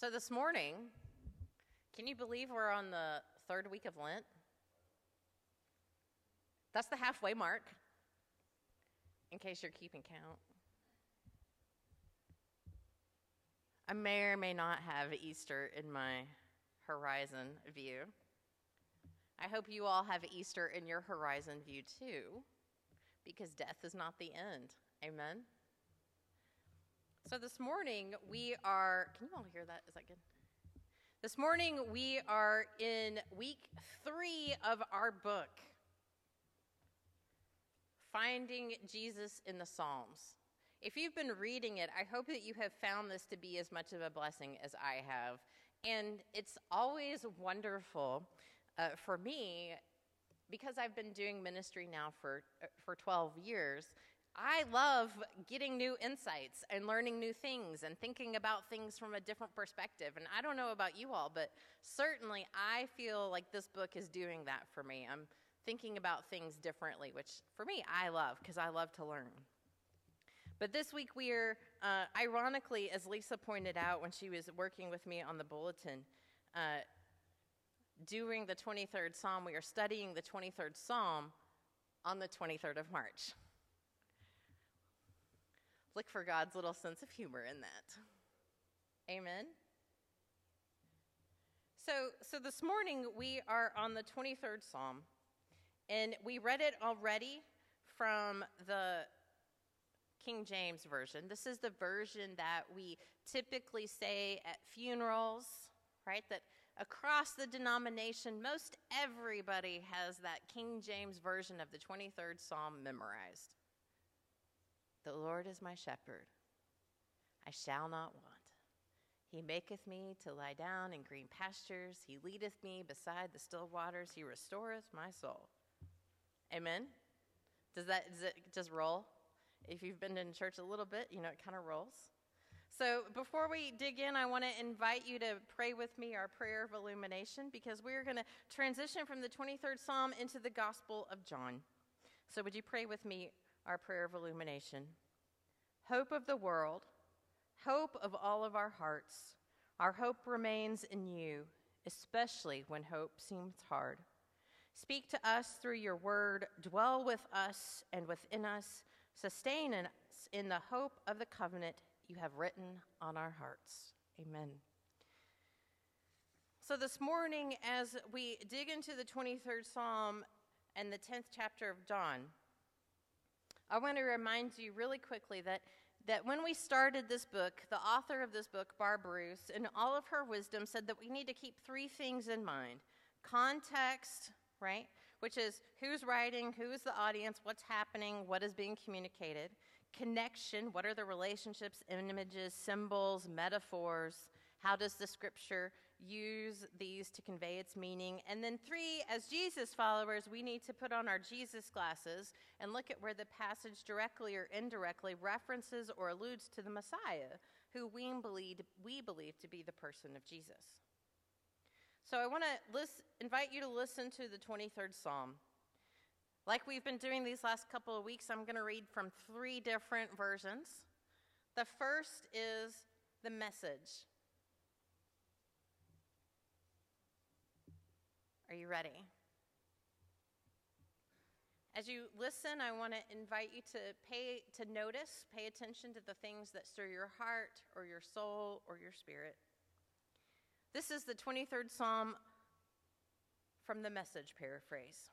So this morning, can you believe we're on the third week of Lent? That's the halfway mark, in case you're keeping count. I may or may not have Easter in my horizon view. I hope you all have Easter in your horizon view too, because death is not the end. Amen? So this morning we are, can you all hear that? Is that good? This morning we are in week 3 of our book, Finding Jesus in the Psalms. If you've been reading it, I hope that you have found this to be as much of a blessing as I have. And it's always wonderful for me, because I've been doing ministry now for 12 years. I love getting new insights and learning new things and thinking about things from a different perspective. And I don't know about you all, but certainly I feel like this book is doing that for me. I'm thinking about things differently, which for me I love, because I love to learn. But this week we are, ironically, as Lisa pointed out when she was working with me on the bulletin, during the 23rd Psalm, we are studying the 23rd Psalm on the 23rd of March. Look for God's little sense of humor in that. Amen? So this morning we are on the 23rd Psalm, and we read it already from the King James Version. This is the version that we typically say at funerals, right? That across the denomination, most everybody has that King James Version of the 23rd Psalm memorized. The Lord is my shepherd, I shall not want. He maketh me to lie down in green pastures. He leadeth me beside the still waters. He restoreth my soul. Amen? Does it just roll? If you've been in church a little bit, you know it kind of rolls. So before we dig in, I want to invite you to pray with me our prayer of illumination, because we're going to transition from the 23rd Psalm into the Gospel of John. So would you pray with me our prayer of illumination? Hope of the world, hope of all of our hearts, our hope remains in you, especially when hope seems hard. Speak to us through your word, dwell with us and within us, sustain us in the hope of the covenant you have written on our hearts. Amen. So this morning, as we dig into the 23rd Psalm and the 10th chapter of John, I want to remind you really quickly that when we started this book, the author of this book, Barb Bruce, in all of her wisdom, said that we need to keep 3 things in mind. Context, right, which is who's writing, who's the audience, what's happening, what is being communicated. Connection, what are the relationships, images, symbols, metaphors? How does the scripture use these to convey its meaning? And then 3, as Jesus followers, we need to put on our Jesus glasses and look at where the passage directly or indirectly references or alludes to the Messiah, who we believe to be the person of Jesus. So I want to invite you to listen to the 23rd Psalm. Like we've been doing these last couple of weeks, I'm going to read from 3 different versions. The first is the Message. Are you ready? As you listen, I want to invite you to pay attention to the things that stir your heart or your soul or your spirit. This is the 23rd Psalm from the Message paraphrase.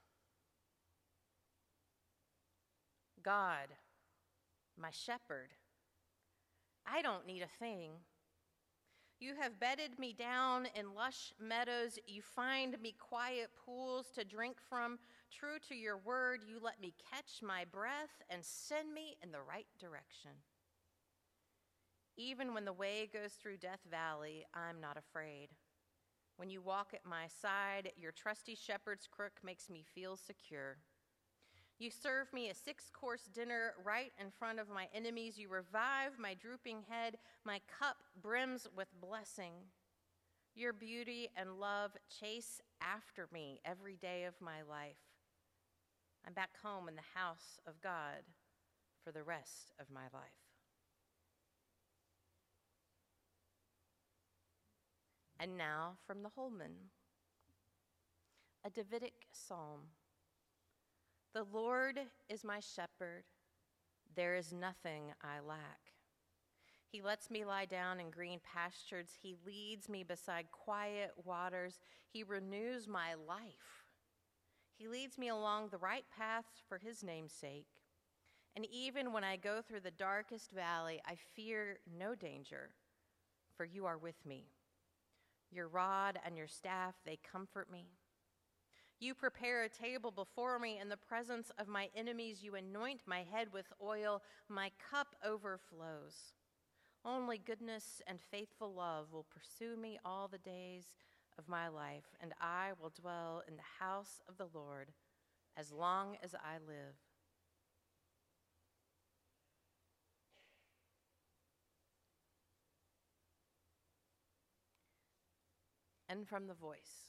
God, my shepherd, I don't need a thing. You have bedded me down in lush meadows. You find me quiet pools to drink from. True to your word, you let me catch my breath and send me in the right direction. Even when the way goes through Death Valley, I'm not afraid. When you walk at my side, your trusty shepherd's crook makes me feel secure. You serve me a 6-course dinner right in front of my enemies. You revive my drooping head. My cup brims with blessing. Your beauty and love chase after me every day of my life. I'm back home in the house of God for the rest of my life. And now from the Holman, a Davidic psalm. The Lord is my shepherd. There is nothing I lack. He lets me lie down in green pastures. He leads me beside quiet waters. He renews my life. He leads me along the right paths for his name's sake. And even when I go through the darkest valley, I fear no danger, for you are with me. Your rod and your staff, they comfort me. You prepare a table before me in the presence of my enemies. You anoint my head with oil. My cup overflows. Only goodness and faithful love will pursue me all the days of my life, and I will dwell in the house of the Lord as long as I live. And from the Voice.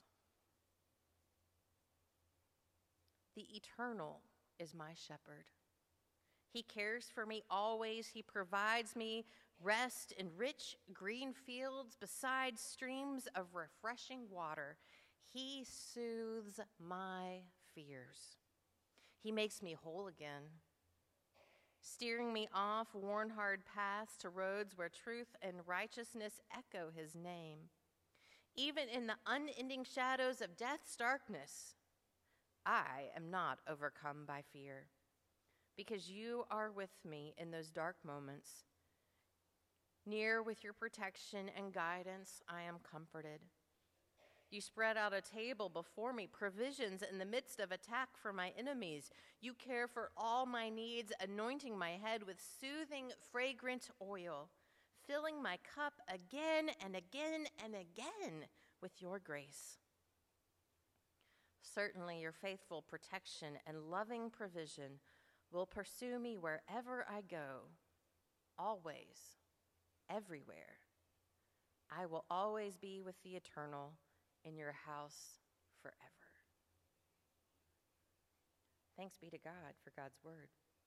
The Eternal is my shepherd. He cares for me always. He provides me rest in rich green fields beside streams of refreshing water. He soothes my fears. He makes me whole again, steering me off worn-hard paths to roads where truth and righteousness echo his name. Even in the unending shadows of death's darkness, I am not overcome by fear, because you are with me in those dark moments. Near with your protection and guidance, I am comforted. You spread out a table before me, provisions in the midst of attack from my enemies. You care for all my needs, anointing my head with soothing, fragrant oil, filling my cup again and again and again with your grace. Certainly your faithful protection and loving provision will pursue me wherever I go, always, everywhere. I will always be with the Eternal in your house forever. Thanks be to God for God's word.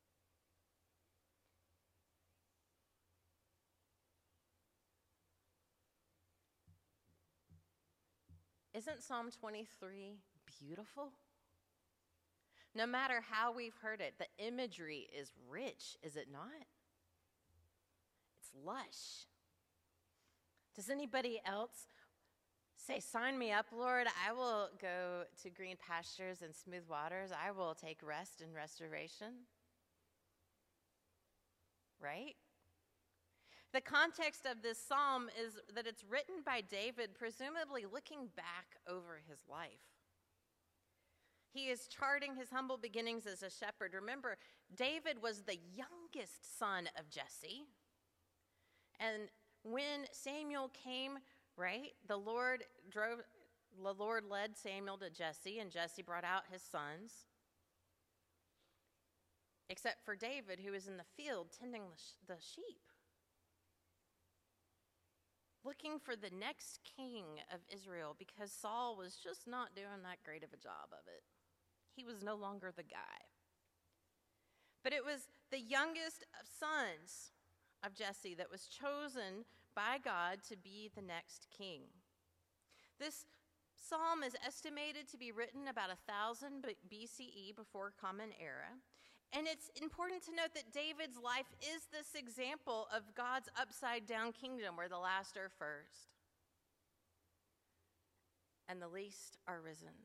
Isn't Psalm 23 beautiful? No matter how we've heard it, the imagery is rich, is it not? It's lush. Does anybody else say, sign me up, Lord? I will go to green pastures and smooth waters. I will take rest and restoration. Right? The context of this psalm is that it's written by David, presumably looking back over his life. He is charting his humble beginnings as a shepherd. Remember, David was the youngest son of Jesse. And when Samuel came, right, the Lord led Samuel to Jesse, and Jesse brought out his sons. Except for David, who was in the field tending the sheep, looking for the next king of Israel, because Saul was just not doing that great of a job of it. He was no longer the guy. But it was the youngest of sons of Jesse that was chosen by God to be the next king. This psalm is estimated to be written about 1000 BCE, before Common Era. And it's important to note that David's life is this example of God's upside-down kingdom, where the last are first and the least are risen.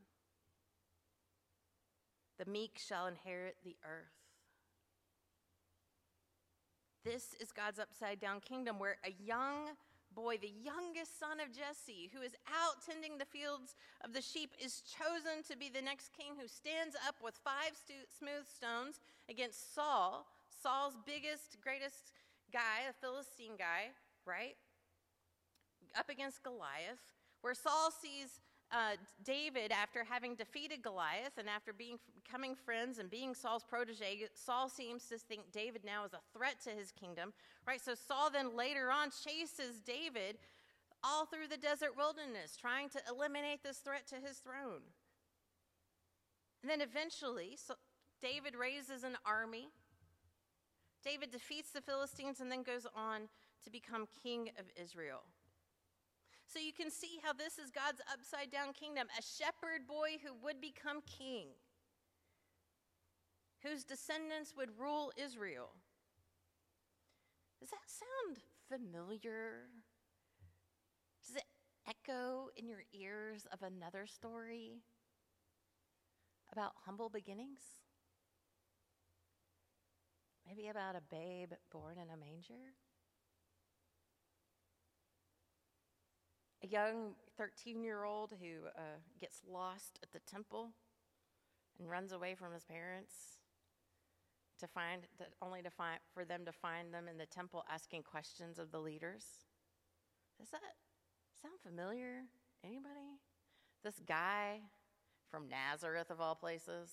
The meek shall inherit the earth. This is God's upside-down kingdom, where a young boy, the youngest son of Jesse, who is out tending the fields of the sheep, is chosen to be the next king, who stands up with 5 smooth stones against Saul, Saul's biggest, greatest guy, a Philistine guy, right? Up against Goliath, where Saul sees David, after having defeated Goliath and after becoming friends and being Saul's protege. Saul seems to think David now is a threat to his kingdom, right? So Saul then later on chases David all through the desert wilderness, trying to eliminate this threat to his throne. And then eventually, David raises an army. David defeats the Philistines and then goes on to become king of Israel. So you can see how this is God's upside down kingdom, a shepherd boy who would become king, whose descendants would rule Israel. Does that sound familiar? Does it echo in your ears of another story about humble beginnings? Maybe about a babe born in a manger? A young 13-year-old who gets lost at the temple and runs away from his parents for them to find them in the temple asking questions of the leaders. Does that sound familiar? Anybody? This guy from Nazareth, of all places.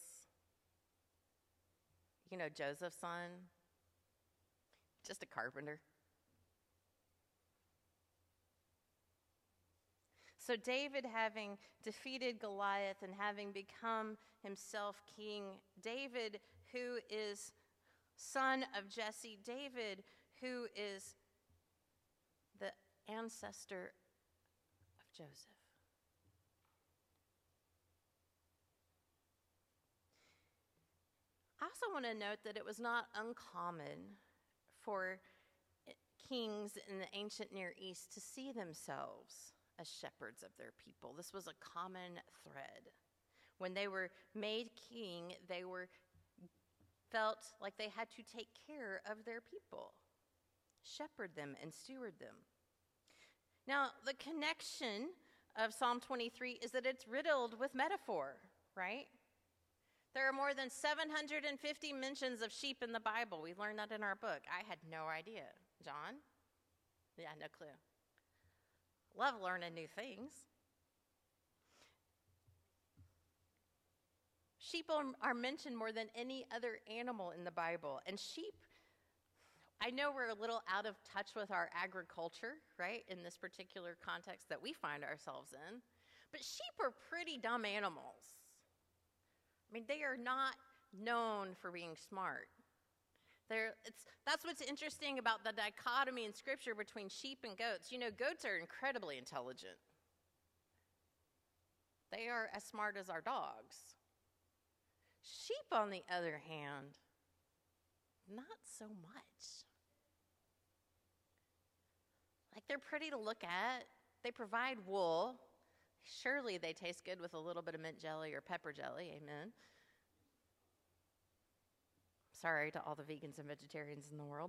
You know, Joseph's son. Just a carpenter. So David, having defeated Goliath and having become himself king, David, who is son of Jesse, David, who is the ancestor of Joseph. I also want to note that it was not uncommon for kings in the ancient Near East to see themselves as shepherds of their people. This was a common thread. When they were made king, they felt like they had to take care of their people, shepherd them and steward them. Now, the connection of Psalm 23 is that it's riddled with metaphor, right? There are more than 750 mentions of sheep in the Bible. We learned that in our book. I had no idea. John? Yeah, no clue. Love learning new things. Sheep are mentioned more than any other animal in the Bible. And sheep, I know we're a little out of touch with our agriculture, right, in this particular context that we find ourselves in. But sheep are pretty dumb animals. I mean, they are not known for being smart. That's what's interesting about the dichotomy in Scripture between sheep and goats. You know, goats are incredibly intelligent. They are as smart as our dogs. Sheep, on the other hand, not so much. Like, they're pretty to look at. They provide wool. Surely they taste good with a little bit of mint jelly or pepper jelly. Amen. Sorry to all the vegans and vegetarians in the world.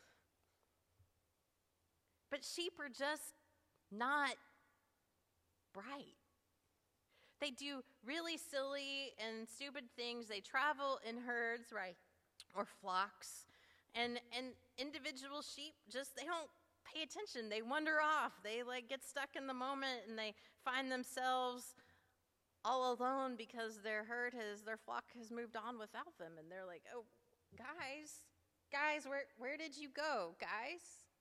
But sheep are just not bright. They do really silly and stupid things. They travel in herds, right, or flocks. And individual sheep they don't pay attention. They wander off. They get stuck in the moment, and they find themselves all alone because their flock has moved on without them. And they're like, oh, guys, where did you go, guys?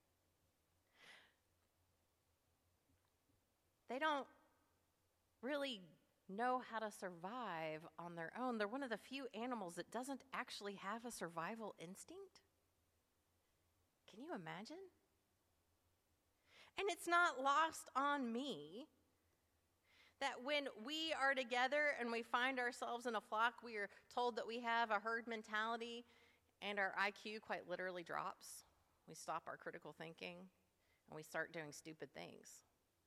They don't really know how to survive on their own. They're one of the few animals that doesn't actually have a survival instinct. Can you imagine? And it's not lost on me that when we are together and we find ourselves in a flock, we are told that we have a herd mentality and our IQ quite literally drops. We stop our critical thinking and we start doing stupid things.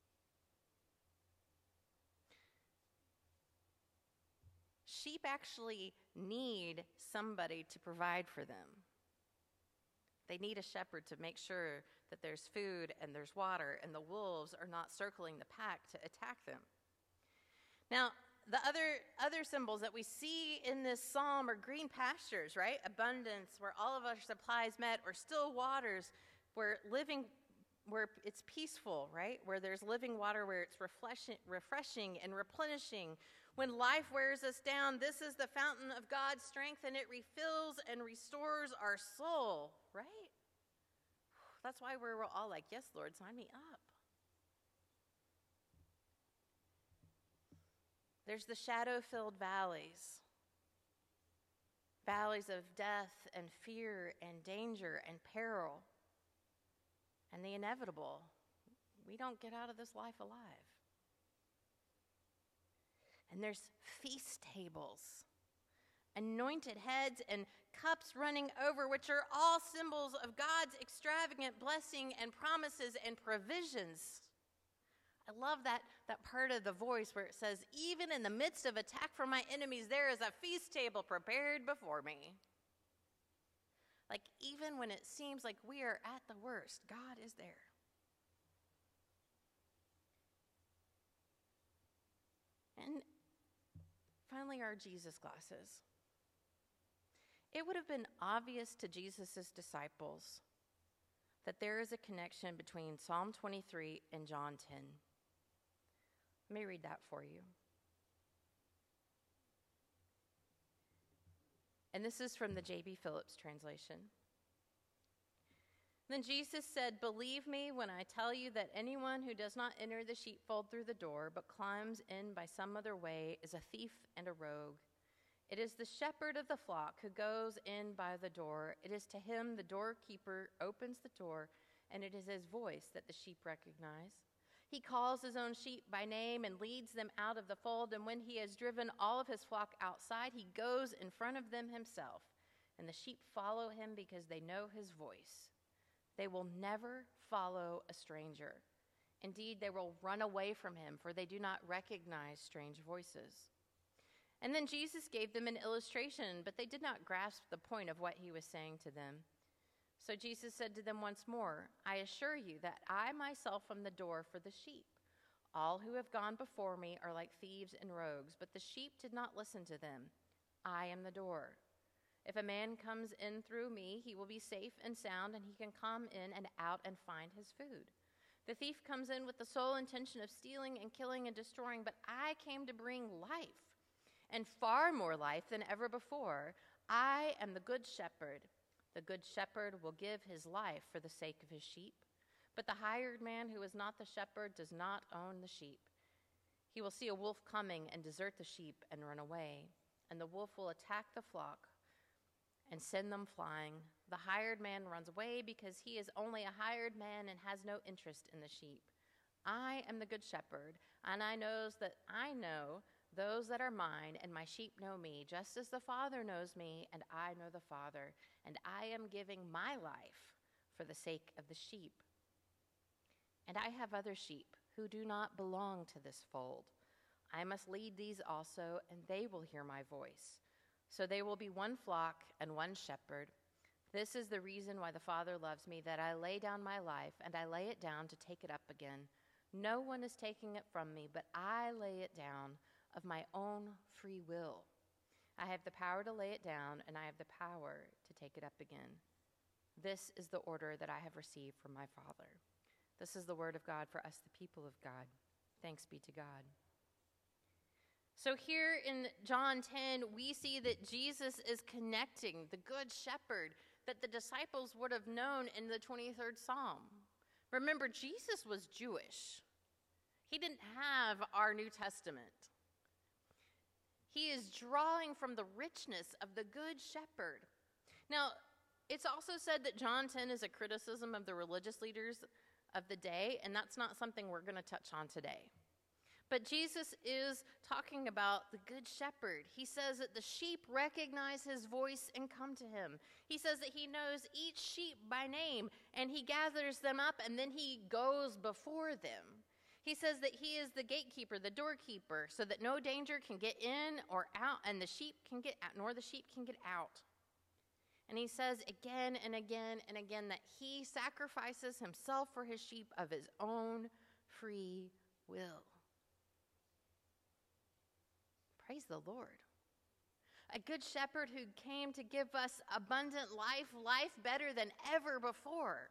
Sheep actually need somebody to provide for them. They need a shepherd to make sure that there's food and there's water and the wolves are not circling the pack to attack them. Now, the other symbols that we see in this psalm are green pastures, right? Abundance, where all of our supplies met, or still waters, where it's peaceful, right? Where there's living water, where it's refreshing and replenishing. When life wears us down, this is the fountain of God's strength, and it refills and restores our soul, right? That's why we're all like, yes, Lord, sign me up. There's the shadow-filled valleys of death and fear and danger and peril and the inevitable, we don't get out of this life alive. And there's feast tables, anointed heads, and cups running over, which are all symbols of God's extravagant blessing and promises and provisions. I love that part of the voice where it says, even in the midst of attack from my enemies, there is a feast table prepared before me. Like, even when it seems like we are at the worst, God is there. And finally, our Jesus glasses. It would have been obvious to Jesus' disciples that there is a connection between Psalm 23 and John 10. Let me read that for you. And this is from the J.B. Phillips translation. Then Jesus said, "Believe me when I tell you that anyone who does not enter the sheepfold through the door, but climbs in by some other way, is a thief and a rogue. It is the shepherd of the flock who goes in by the door. It is to him the doorkeeper opens the door, and it is his voice that the sheep recognize. He calls his own sheep by name and leads them out of the fold, and when he has driven all of his flock outside, he goes in front of them himself, and the sheep follow him because they know his voice. They will never follow a stranger. Indeed, they will run away from him, for they do not recognize strange voices." And then Jesus gave them an illustration, but they did not grasp the point of what he was saying to them. So Jesus said to them once more, "I assure you that I myself am the door for the sheep. All who have gone before me are like thieves and rogues, but the sheep did not listen to them. I am the door. If a man comes in through me, he will be safe and sound, and he can come in and out and find his food. The thief comes in with the sole intention of stealing and killing and destroying, but I came to bring life, and far more life than ever before. I am the good shepherd. The good shepherd will give his life for the sake of his sheep. But the hired man who is not the shepherd does not own the sheep. He will see a wolf coming and desert the sheep and run away, and the wolf will attack the flock and send them flying. The hired man runs away because he is only a hired man and has no interest in the sheep. I am the good shepherd, and I know those that are mine, and my sheep know me, just as the Father knows me, and I know the Father, and I am giving my life for the sake of the sheep. And I have other sheep who do not belong to this fold. I must lead these also, and they will hear my voice. So they will be one flock and one shepherd. This is the reason why the Father loves me, that I lay down my life, and I lay it down to take it up again. No one is taking it from me, but I lay it down of my own free will. I have the power to lay it down, and I have the power to take it up again. This is the order that I have received from my Father." This is the word of God for us, the people of God. Thanks be to God. So here in John 10, we see that Jesus is connecting the good shepherd that the disciples would have known in the 23rd Psalm. Remember, Jesus was Jewish. He didn't have our New Testament. He is drawing from the richness of the good shepherd. Now, it's also said that John 10 is a criticism of the religious leaders of the day, and that's not something we're going to touch on today. But Jesus is talking about the good shepherd. He says that the sheep recognize his voice and come to him. He says that he knows each sheep by name, and he gathers them up, and then he goes before them. He says that he is the gatekeeper, the doorkeeper, so that no danger can get in or out, and the sheep can get out, nor the sheep can get out. And he says again and again and again that he sacrifices himself for his sheep of his own free will. Praise the Lord. A good shepherd who came to give us abundant life, life better than ever before.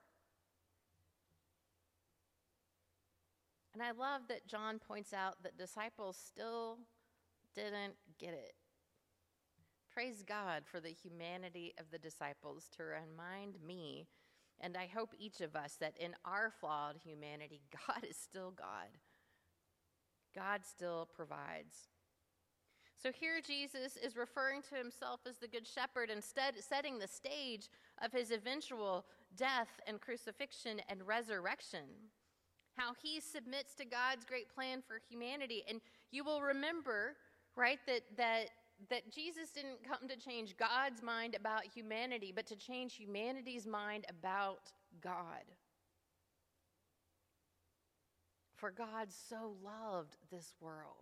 And I love that John points out that disciples still didn't get it. Praise God for the humanity of the disciples to remind me, and I hope each of us, that in our flawed humanity, God is still God. God still provides. So here Jesus is referring to himself as the good shepherd, instead setting the stage of his eventual death and crucifixion and resurrection. how he submits to God's great plan for humanity. And you will remember, right, that Jesus didn't come to change God's mind about humanity, but to change humanity's mind about God. For God so loved this world.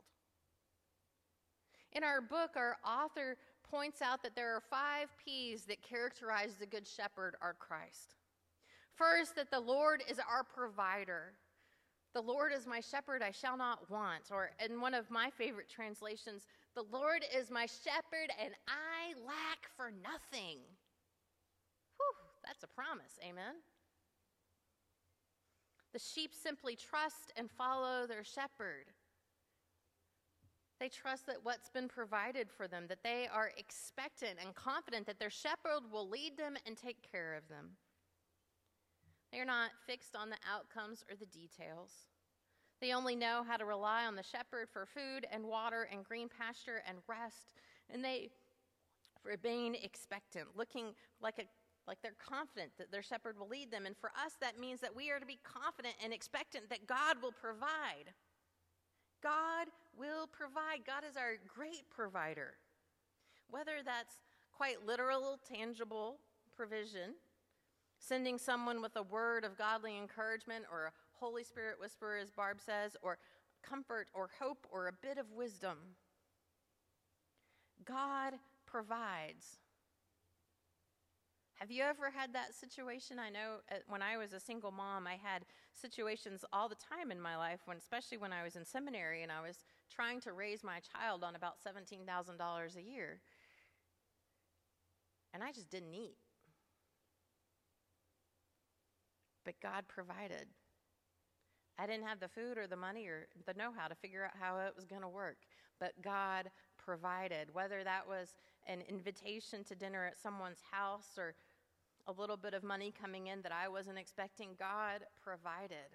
In our book, our author points out that there are 5 P's that characterize the Good Shepherd, our Christ. First, that the Lord is our provider. The Lord is my shepherd, I shall not want. Or in one of my favorite translations, the Lord is my shepherd and I lack for nothing. Whew, that's a promise, amen? The sheep simply trust and follow their shepherd. They trust that what's been provided for them, that they are expectant and confident that their shepherd will lead them and take care of them. They are not fixed on the outcomes or the details. They only know how to rely on the shepherd for food and water and green pasture and rest, and they remain expectant, looking like they're confident that their shepherd will lead them. And for us, that means that we are to be confident and expectant that God will provide. God will provide. God is our great provider. Whether that's quite literal, tangible provision, sending someone with a word of godly encouragement or a Holy Spirit whisper, as Barb says, or comfort or hope or a bit of wisdom. God provides. Have you ever had that situation? I know when I was a single mom, I had situations all the time in my life, especially when I was in seminary and I was trying to raise my child on about $17,000 a year. And I just didn't eat. But God provided. I didn't have the food or the money or the know-how to figure out how it was going to work. But God provided, whether that was an invitation to dinner at someone's house or a little bit of money coming in that I wasn't expecting, God provided.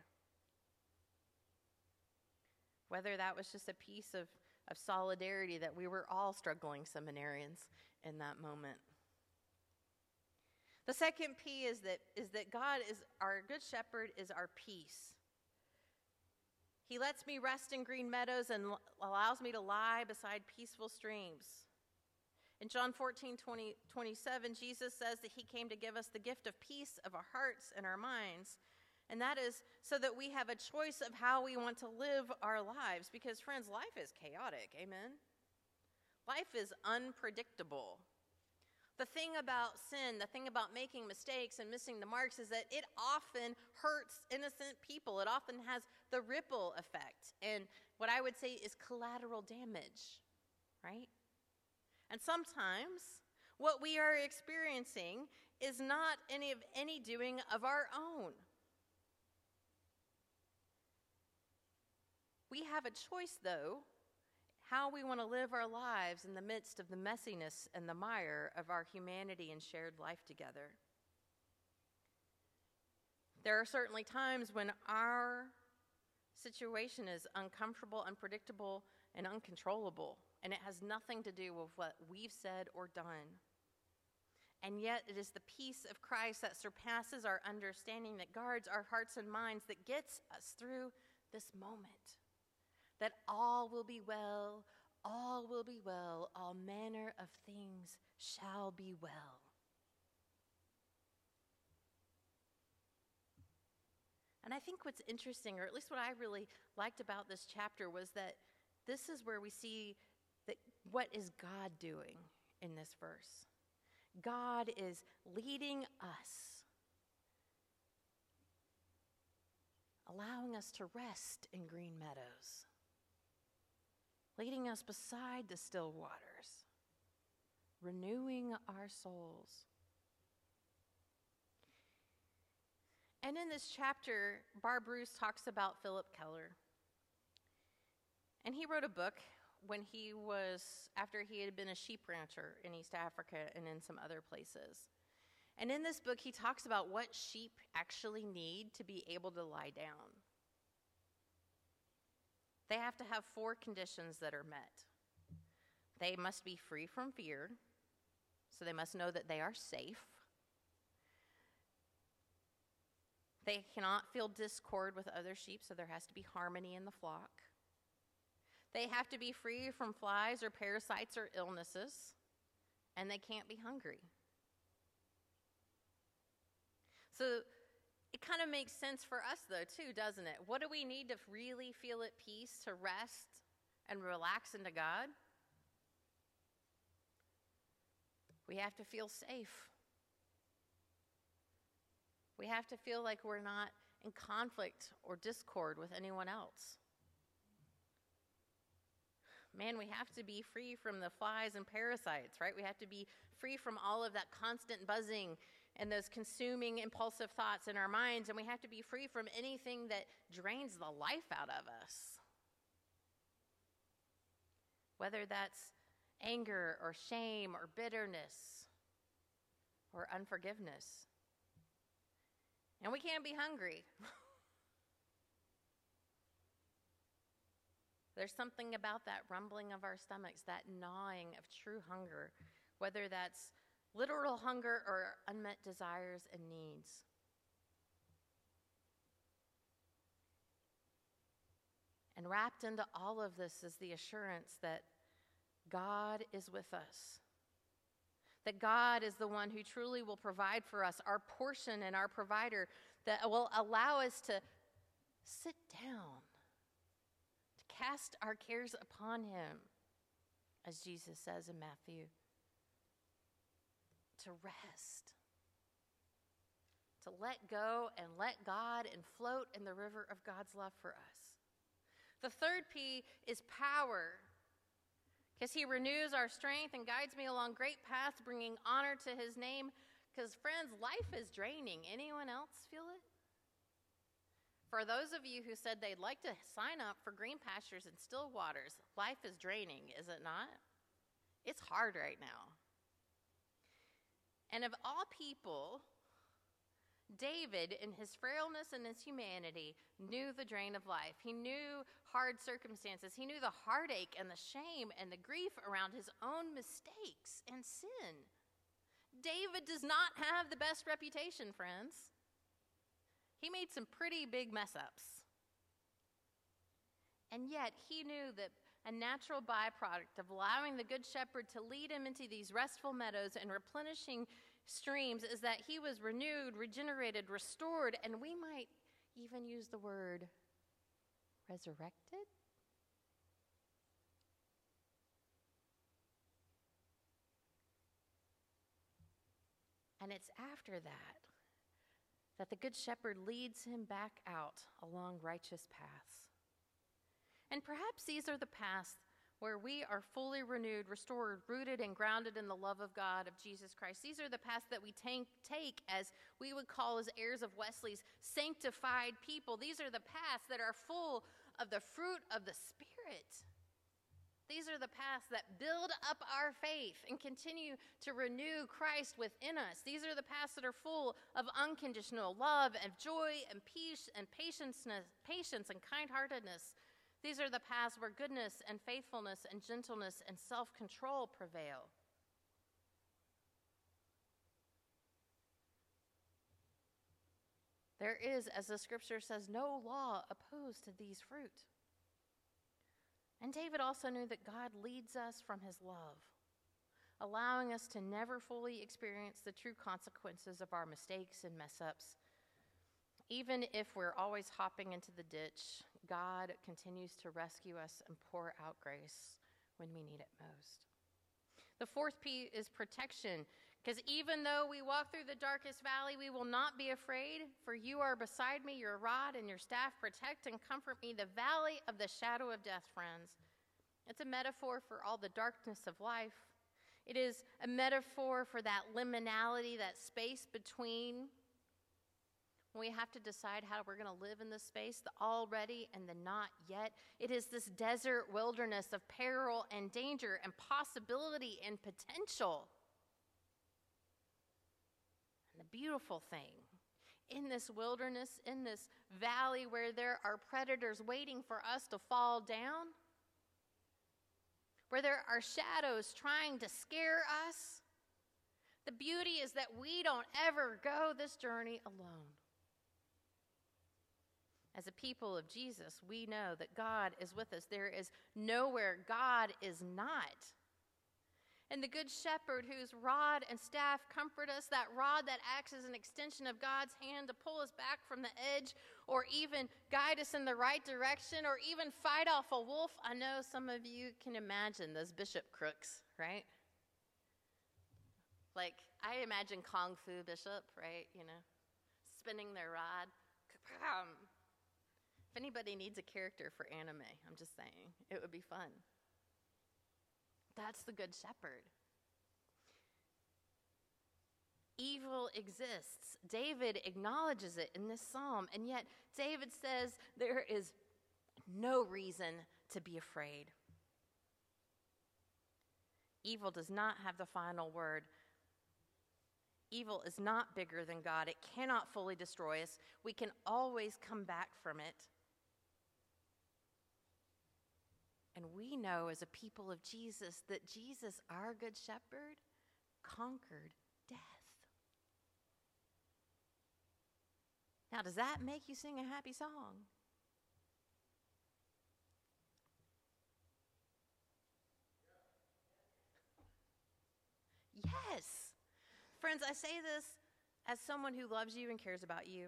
Whether that was just a piece of solidarity that we were all struggling seminarians in that moment. The second P is that God is our good shepherd, is our peace. He lets me rest in green meadows and allows me to lie beside peaceful streams. In John 14:27, Jesus says that he came to give us the gift of peace of our hearts and our minds. And that is so that we have a choice of how we want to live our lives. Because, friends, life is chaotic, amen? Life is unpredictable. The thing about sin, the thing about making mistakes and missing the marks is that it often hurts innocent people. It often has the ripple effect and what I would say is collateral damage, right? And sometimes what we are experiencing is not any doing of our own. We have a choice, though, how we want to live our lives in the midst of the messiness and the mire of our humanity and shared life together. There are certainly times when our situation is uncomfortable, unpredictable, and uncontrollable, and it has nothing to do with what we've said or done. And yet it is the peace of Christ that surpasses our understanding, that guards our hearts and minds, that gets us through this moment. That all will be well, all will be well, all manner of things shall be well. And I think what's interesting, or at least what I really liked about this chapter, was that this is where we see that what is God doing in this verse. God is leading us, allowing us to rest in green meadows, leading us beside the still waters, renewing our souls. And in this chapter, Barb Bruce talks about Philip Keller. And he wrote a book after he had been a sheep rancher in East Africa and in some other places. And in this book, he talks about what sheep actually need to be able to lie down. They have to have 4 conditions that are met. They must be free from fear, so they must know that they are safe. They cannot feel discord with other sheep, so there has to be harmony in the flock. They have to be free from flies or parasites or illnesses, and they can't be hungry. So it kind of makes sense for us, though, too, doesn't it? What do we need to really feel at peace, to rest and relax into God? We have to feel safe. We have to feel like we're not in conflict or discord with anyone else. Man, we have to be free from the flies and parasites, right? We have to be free from all of that constant buzzing and those consuming impulsive thoughts in our minds, and we have to be free from anything that drains the life out of us. Whether that's anger or shame or bitterness or unforgiveness. And we can't be hungry. There's something about that rumbling of our stomachs, that gnawing of true hunger, whether that's literal hunger or unmet desires and needs. And wrapped into all of this is the assurance that God is with us. That God is the one who truly will provide for us, our portion and our provider, that will allow us to sit down, to cast our cares upon him, as Jesus says in Matthew, to rest, to let go and let God and float in the river of God's love for us. The third P is power, because he renews our strength and guides me along great paths, bringing honor to his name. Because, friends, life is draining. Anyone else feel it? For those of you who said they'd like to sign up for green pastures and still waters, life is draining, is it not? It's hard right now. And of all people, David, in his frailness and his humanity, knew the drain of life. He knew hard circumstances. He knew the heartache and the shame and the grief around his own mistakes and sin. David does not have the best reputation, friends. He made some pretty big mess-ups. And yet, he knew that a natural byproduct of allowing the Good Shepherd to lead him into these restful meadows and replenishing streams is that he was renewed, regenerated, restored, and we might even use the word resurrected. And it's after that the Good Shepherd leads him back out along righteous paths. And perhaps these are the paths where we are fully renewed, restored, rooted, and grounded in the love of God, of Jesus Christ. These are the paths that we take as we would call as heirs of Wesley's sanctified people. These are the paths that are full of the fruit of the Spirit. These are the paths that build up our faith and continue to renew Christ within us. These are the paths that are full of unconditional love and joy and peace and patience and kind-heartedness. These are the paths where goodness and faithfulness and gentleness and self-control prevail. There is, as the scripture says, no law opposed to these fruit. And David also knew that God leads us from his love, allowing us to never fully experience the true consequences of our mistakes and mess-ups. Even if we're always hopping into the ditch, God continues to rescue us and pour out grace when we need it most. The fourth P is protection, because even though we walk through the darkest valley, we will not be afraid, for you are beside me, your rod and your staff protect and comfort me. The valley of the shadow of death, friends. It's a metaphor for all the darkness of life. It is a metaphor for that liminality, that space between. We have to decide how we're going to live in this space, the already and the not yet. It is this desert wilderness of peril and danger and possibility and potential. And the beautiful thing, in this wilderness, in this valley where there are predators waiting for us to fall down, where there are shadows trying to scare us, the beauty is that we don't ever go this journey alone. As a people of Jesus, we know that God is with us. There is nowhere God is not. And the good shepherd whose rod and staff comfort us, that rod that acts as an extension of God's hand to pull us back from the edge or even guide us in the right direction or even fight off a wolf. I know some of you can imagine those bishop crooks, right? Like, I imagine Kung Fu bishop, right? You know, spinning their rod. If anybody needs a character for anime, I'm just saying, it would be fun. That's the good shepherd. Evil exists. David acknowledges it in this psalm, and yet David says there is no reason to be afraid. Evil does not have the final word. Evil is not bigger than God. It cannot fully destroy us. We can always come back from it. And we know as a people of Jesus that Jesus, our good shepherd, conquered death. Now, does that make you sing a happy song? Yes. Friends, I say this as someone who loves you and cares about you.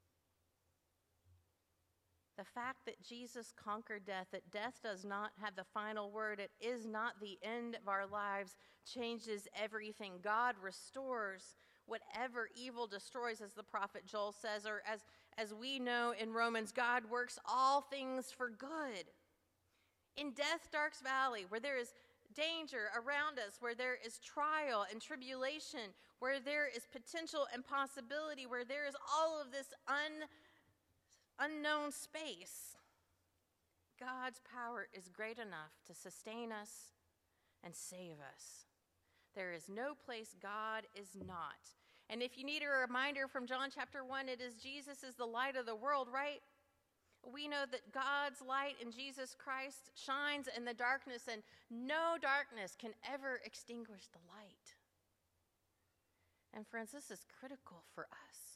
The fact that Jesus conquered death, that death does not have the final word, it is not the end of our lives, changes everything. God restores whatever evil destroys, as the prophet Joel says, or as we know in Romans, God works all things for good. In death's dark valley, where there is danger around us, where there is trial and tribulation, where there is potential and possibility, where there is all of this unknown space, God's power is great enough to sustain us and save us. There is no place God is not. And if you need a reminder from John chapter 1, it is Jesus is the light of the world, right? We know that God's light in Jesus Christ shines in the darkness, and no darkness can ever extinguish the light. And friends, this is critical for us.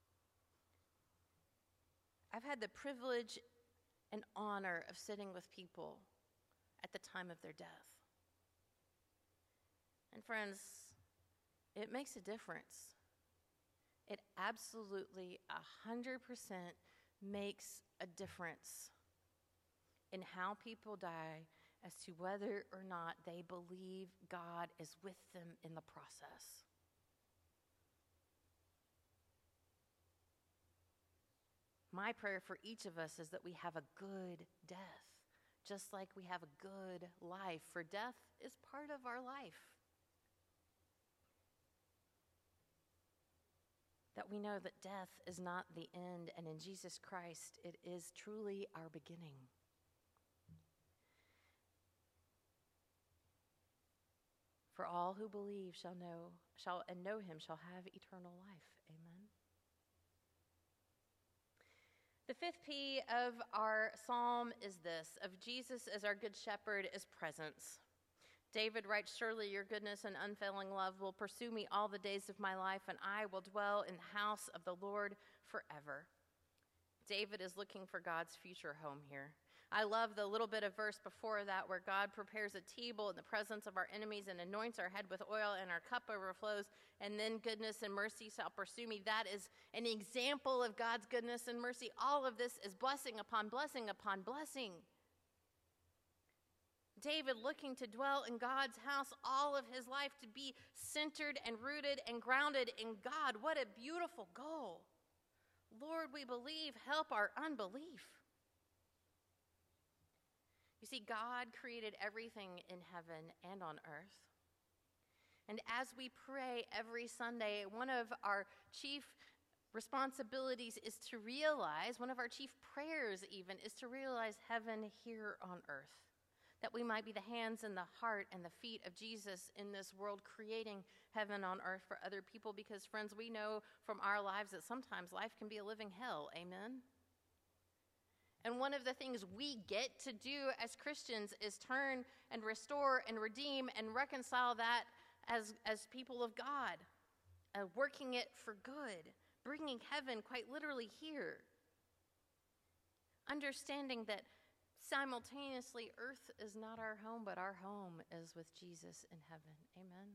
I've had the privilege and honor of sitting with people at the time of their death. And friends, it makes a difference. It absolutely 100% makes a difference in how people die as to whether or not they believe God is with them in the process. My prayer for each of us is that we have a good death, just like we have a good life, for death is part of our life. That we know that death is not the end, and in Jesus Christ, it is truly our beginning. For all who believe shall know him shall have eternal life. Amen. The fifth P of our psalm is this: of Jesus as our good shepherd is presence. David writes, "Surely your goodness and unfailing love will pursue me all the days of my life, and I will dwell in the house of the Lord forever." David is looking for God's future home here. I love the little bit of verse before that where God prepares a table in the presence of our enemies and anoints our head with oil, and our cup overflows, and then goodness and mercy shall pursue me. That is an example of God's goodness and mercy. All of this is blessing upon blessing upon blessing. David looking to dwell in God's house all of his life, to be centered and rooted and grounded in God. What a beautiful goal. Lord, we believe, help our unbelief. You see, God created everything in heaven and on earth. And as we pray every Sunday, one of our chief responsibilities is to realize, one of our chief prayers even, is to realize heaven here on earth. That we might be the hands and the heart and the feet of Jesus in this world, creating heaven on earth for other people. Because, friends, we know from our lives that sometimes life can be a living hell. Amen? And one of the things we get to do as Christians is turn and restore and redeem and reconcile that as people of God, working it for good, bringing heaven quite literally here. understanding that simultaneously earth is not our home, but our home is with Jesus in heaven. Amen.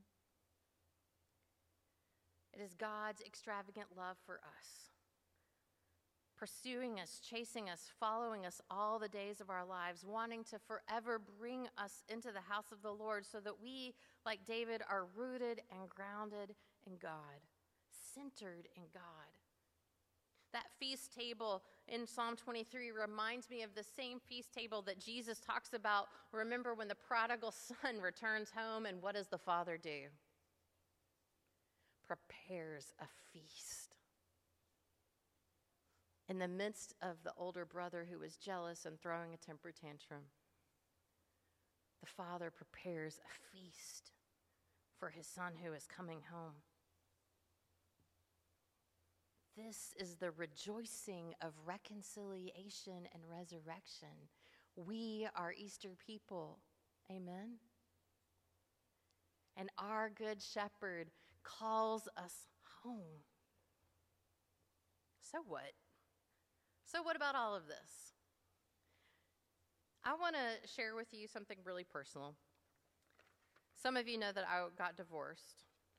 It is God's extravagant love for us, pursuing us, chasing us, following us all the days of our lives, wanting to forever bring us into the house of the Lord so that we, like David, are rooted and grounded in God, centered in God. That feast table in Psalm 23 reminds me of the same feast table that Jesus talks about. Remember when the prodigal son returns home, and what does the father do? Prepares a feast. In the midst of the older brother who was jealous and throwing a temper tantrum, the father prepares a feast for his son who is coming home. This is the rejoicing of reconciliation and resurrection. We are Easter people. Amen? And our good shepherd calls us home. So what? So what about all of this? I want to share with you something really personal. Some of you know that I got divorced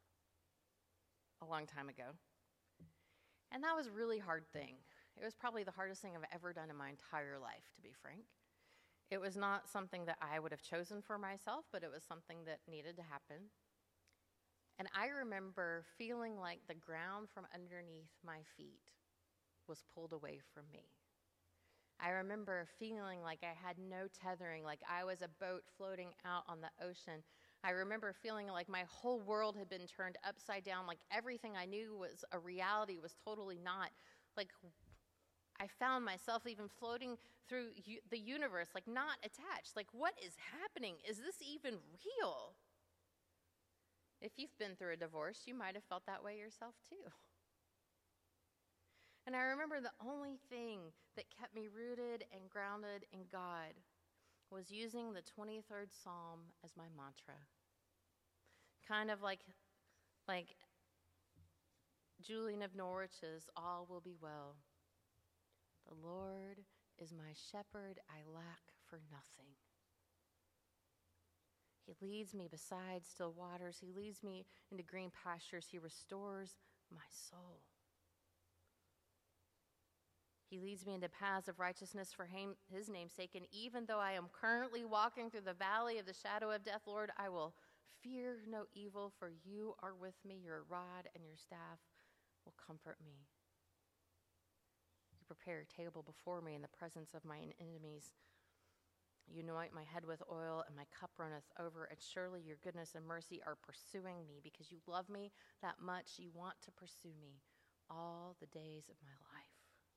a long time ago. And that was a really hard thing. It was probably the hardest thing I've ever done in my entire life, to be frank. It was not something that I would have chosen for myself, but it was something that needed to happen. And I remember feeling like the ground from underneath my feet was pulled away from me. I remember feeling like I had no tethering, like I was a boat floating out on the ocean. I remember feeling like my whole world had been turned upside down, like everything I knew was a reality was totally not. Like I found myself even floating through the universe, like not attached. Like, what is happening? Is this even real? If you've been through a divorce, you might have felt that way yourself too. And I remember the only thing that kept me rooted and grounded in God was using the 23rd Psalm as my mantra. Kind of like Julian of Norwich's, all will be well. The Lord is my shepherd, I lack for nothing. He leads me beside still waters. He leads me into green pastures. He restores my soul. He leads me into paths of righteousness for his name's sake. And even though I am currently walking through the valley of the shadow of death, Lord, I will fear no evil, for you are with me. Your rod and your staff will comfort me. You prepare a table before me in the presence of mine enemies. You anoint my head with oil, and my cup runneth over. And surely your goodness and mercy are pursuing me, because you love me that much. You want to pursue me all the days of my life.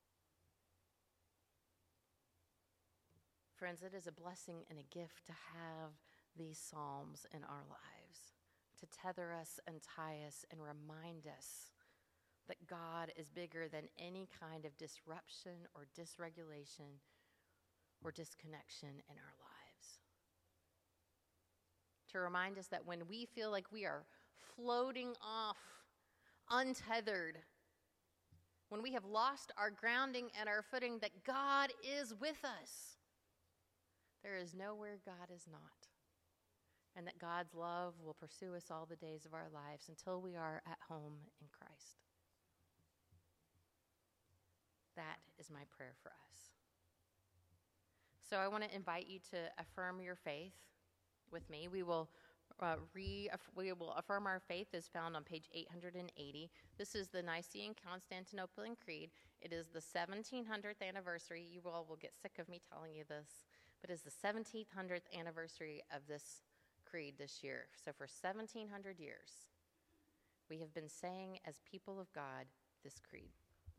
Friends, it is a blessing and a gift to have these psalms in our lives, to tether us and tie us and remind us that God is bigger than any kind of disruption or dysregulation or disconnection in our lives. To remind us that when we feel like we are floating off, untethered, when we have lost our grounding and our footing, that God is with us. There is nowhere God is not. And that God's love will pursue us all the days of our lives until we are at home in Christ. That is my prayer for us. So I want to invite you to affirm your faith with me. We will affirm our faith as found on page 880. This is the Nicene Constantinopolitan Creed. It is the 1700th anniversary. You all will get sick of me telling you this, but it's the 1700th anniversary of this creed this year. So for 1700 years, we have been saying as people of God this creed.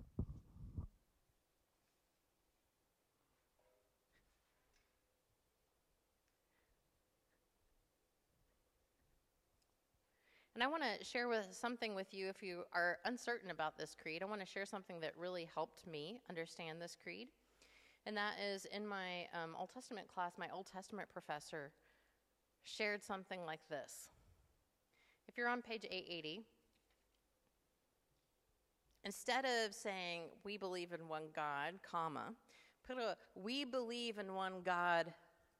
And I want to share something with you if you are uncertain about this creed. I want to share something that really helped me understand this creed. And that is in my Old Testament class, my Old Testament professor shared something like this. If you're on page 880, instead of saying, we believe in one God, comma, We believe in one God,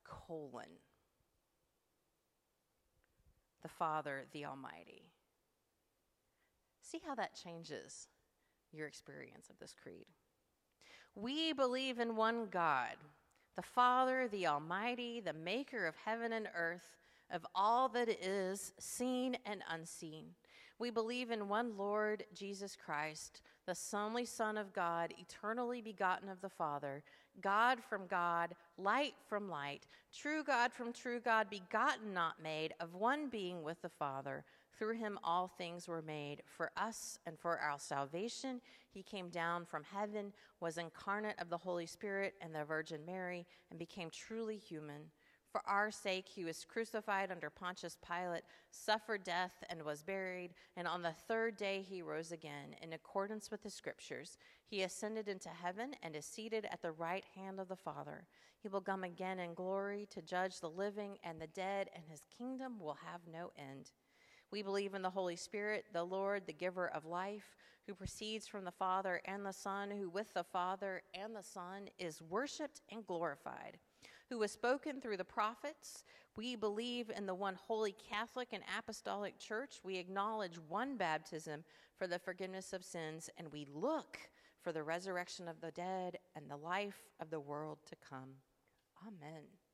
the Father, the Almighty. See how that changes your experience of this creed. We believe in one God, the Father, the Almighty, the maker of heaven and earth, of all that is seen and unseen. We believe in one Lord, Jesus Christ, the only Son of God, eternally begotten of the Father, God from God, light from light, true God from true God, begotten, not made, of one being with the Father. Through him all things were made. For us and for our salvation, he came down from heaven, was incarnate of the Holy Spirit and the Virgin Mary, and became truly human. For our sake, he was crucified under Pontius Pilate, suffered death, and was buried. And on the third day, he rose again. In accordance with the Scriptures, he ascended into heaven and is seated at the right hand of the Father. He will come again in glory to judge the living and the dead, and his kingdom will have no end. We believe in the Holy Spirit, the Lord, the giver of life, who proceeds from the Father and the Son, who with the Father and the Son is worshiped and glorified, who was spoken through the prophets. We believe in the one holy Catholic and Apostolic Church. We acknowledge one baptism for the forgiveness of sins, and we look for the resurrection of the dead and the life of the world to come. Amen.